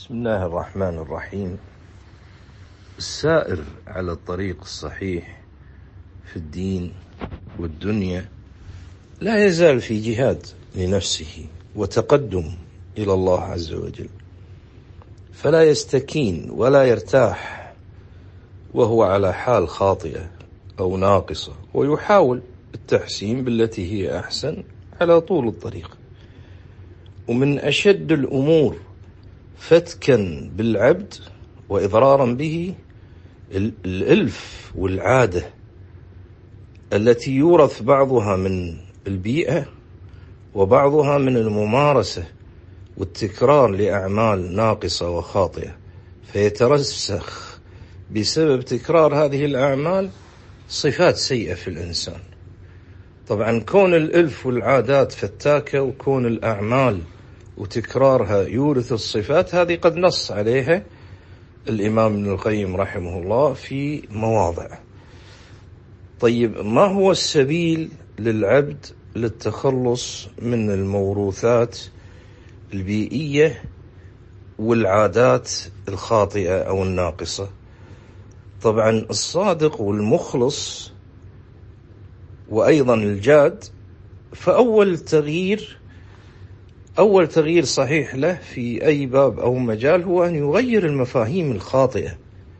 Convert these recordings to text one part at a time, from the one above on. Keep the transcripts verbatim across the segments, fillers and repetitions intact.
بسم الله الرحمن الرحيم. السائر على الطريق الصحيح في الدين والدنيا لا يزال في جهاد لنفسه وتقدم إلى الله عز وجل، فلا يستكين ولا يرتاح وهو على حال خاطئة أو ناقصة، ويحاول التحسين بالتي هي أحسن على طول الطريق. ومن أشد الأمور فتكا بالعبد وإضرارا به الإلف والعادة التي يورث بعضها من البيئة وبعضها من الممارسة والتكرار لأعمال ناقصة وخاطئة، فيترسخ بسبب تكرار هذه الأعمال صفات سيئة في الإنسان. طبعا كون الإلف والعادات فتاكة وكون الأعمال وتكرارها يورث الصفات، هذه قد نص عليها الإمام ابن القيم رحمه الله في مواضع. طيب، ما هو السبيل للعبد للتخلص من الموروثات البيئية والعادات الخاطئة أو الناقصة؟ طبعا الصادق والمخلص وأيضا الجاد، فأول تغيير أول تغيير صحيح له في أي باب أو مجال هو أن يغير المفاهيم الخاطئة،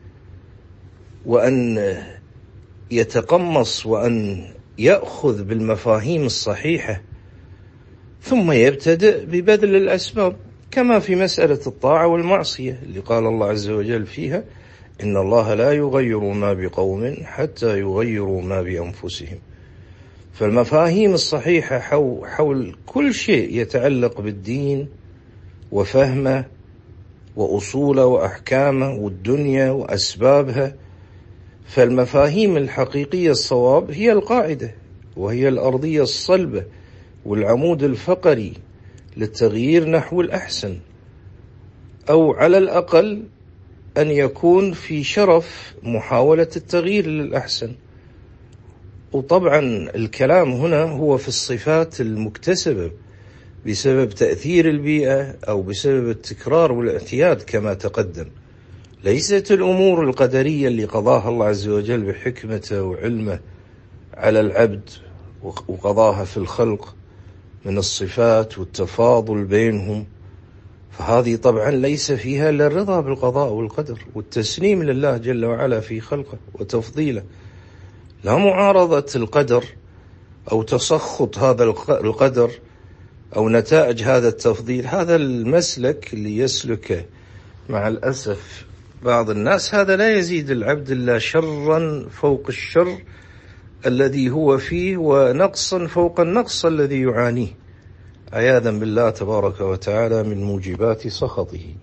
وأن يتقمص وأن يأخذ بالمفاهيم الصحيحة، ثم يبتدئ ببذل الأسباب، كما في مسألة الطاعة والمعصية اللي قال الله عز وجل فيها: إن الله لا يغير ما بقوم حتى يغيروا ما بأنفسهم. فالمفاهيم الصحيحة حول كل شيء يتعلق بالدين وفهمه وأصوله وأحكامه والدنيا وأسبابها، فالمفاهيم الحقيقية الصواب هي القاعدة، وهي الأرضية الصلبة والعمود الفقري للتغيير نحو الأحسن، أو على الأقل أن يكون في شرف محاولة التغيير للأحسن. وطبعا الكلام هنا هو في الصفات المكتسبة بسبب تأثير البيئة أو بسبب التكرار والاعتياد كما تقدم، ليست الأمور القدرية اللي قضاها الله عز وجل بحكمته وعلمه على العبد وقضاها في الخلق من الصفات والتفاضل بينهم، فهذه طبعا ليس فيها إلا الرضا بالقضاء والقدر والتسليم لله جل وعلا في خلقه وتفضيله، لا معارضة القدر أو تسخط هذا القدر أو نتائج هذا التفضيل. هذا المسلك اللي يسلكه مع الأسف بعض الناس، هذا لا يزيد العبد إلا شرا فوق الشر الذي هو فيه، ونقصا فوق النقص الذي يعانيه، عياذا بالله تبارك وتعالى من موجبات سخطه.